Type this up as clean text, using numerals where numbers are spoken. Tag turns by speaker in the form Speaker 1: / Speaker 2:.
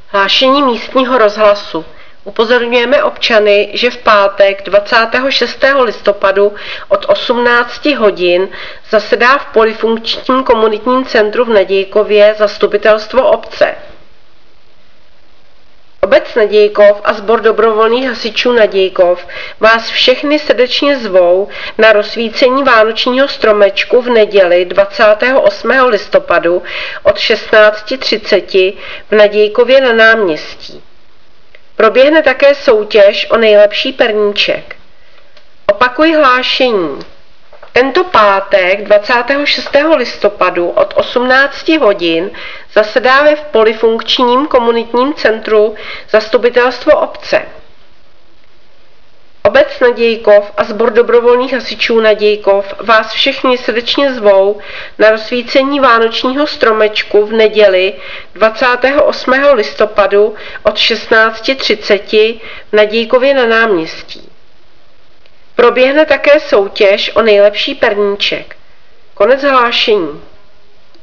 Speaker 1: Hlášení místního rozhlasu. Upozorňujeme občany, že v pátek 26. listopadu od 18 hodin zasedá v Polyfunkčním komunitním centru v Nadějkově zastupitelstvo obce. Obec Nadějkov a Sbor dobrovolných hasičů Nadějkov vás všechny srdečně zvou na rozsvícení vánočního stromečku v neděli 28. listopadu od 16:30 v Nadějkově na náměstí. Proběhne také soutěž o nejlepší perníček. Opakuji hlášení. Tento pátek 26. listopadu od 18 hodin zasedáme v Polyfunkčním komunitním centru zastupitelstvo obce. Obec Nadějkov a Sbor dobrovolných hasičů Nadějkov vás všichni srdečně zvou na rozsvícení vánočního stromečku v neděli 28. listopadu od 16:30 v Nadějkově na náměstí. Proběhne také soutěž o nejlepší perníček. Konec hlášení.